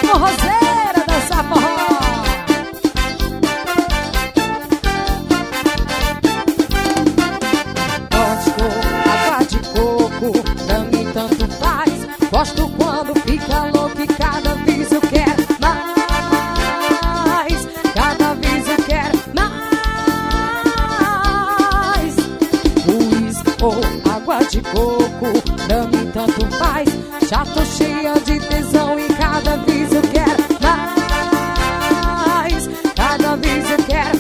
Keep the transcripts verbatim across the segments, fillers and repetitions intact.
forrozeira dançar forró. Gosto água de coco, pra mim tanto faz. Gosto quando fica louco e cada vez eu quero mais. Cada vez eu quero mais. Uísque ou água de coco, pra mim tanto faz. Já tô cheia de tesão e cada vez eu quero mais. Cada vez eu quero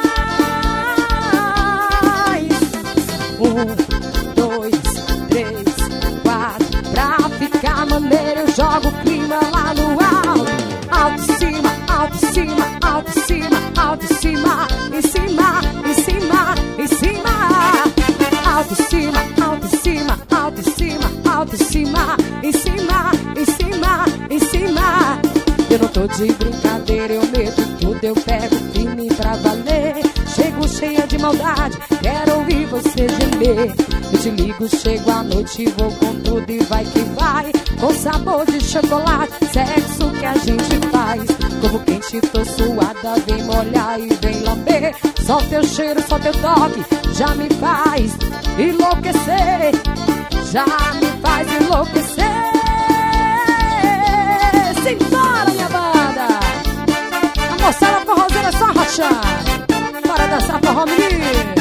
mais. Um, dois, três, quatro. Pra ficar maneiro eu jogo o clima lá no alto. Alto em cima, alto em cima, alto em cima, alto em cima, em cima, em cima, em cima. Alto em cima, alto em cima, alto em cima, alto em cima, em cima, em cima, em cima. Eu não tô de brincadeira, eu meto tudo, eu pego firme pra valer. Chego cheia de maldade, quero ouvir você gemer. Eu te ligo, chego à noite, vou com tudo e vai que vai. Com sabor de chocolate, sexo que a gente faz. Como quente, tô suada, vem molhar e vem lamber. Só teu cheiro, só teu toque, já me faz enlouquecer. Já me faz enlouquecer. Simbora, minha banda! A moçada forrozeira só rachar. Bora dançar forró, menino!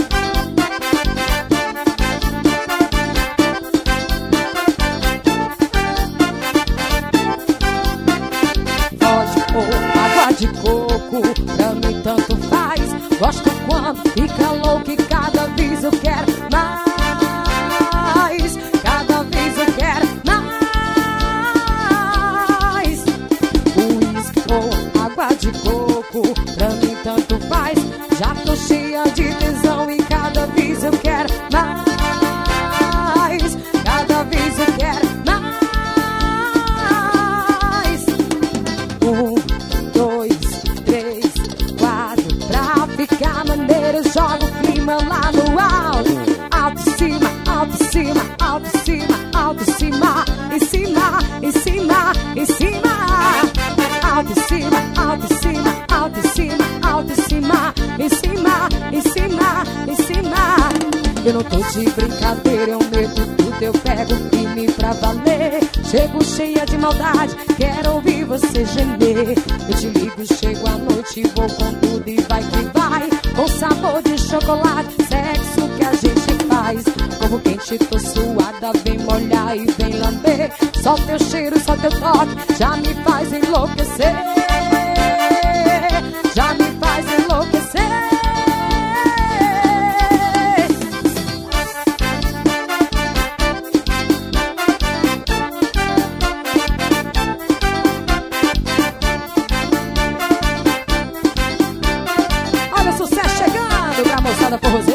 Vodka ou água de coco, pra mim tanto faz. Gosto quando fica louco e cada vez eu quero mais. Cada vez eu quero mais. Uísque ou água de coco, pra mim tanto faz. Já tô cheia de tesão e cada vez eu quero mais. Cada vez eu quero mais. Um, dois, três, quatro. Pra ficar maneiro eu jogo o clima lá no alto. Alto em cima, alto em cima, alto em cima, alto em cima, em cima, em cima, em cima. Alto em cima, alto em cima, alto em cima, alto em cima, em cima, em cima, em cima. Eu não tô de brincadeira, eu meto tudo, eu pego firme pra valer. Chego cheia de maldade, quero ouvir você gemer. Eu te ligo, chego à noite, vou com tudo e vai que vai. Com sabor de chocolate, sexo que a gente faz. Como quente, tô suada, vem molhar e vem lamber. Só teu cheiro, só teu toque, já me faz enlouquecer. Já me faz enlouquecer. Olha o sucesso chegando pra moçada forrozeira.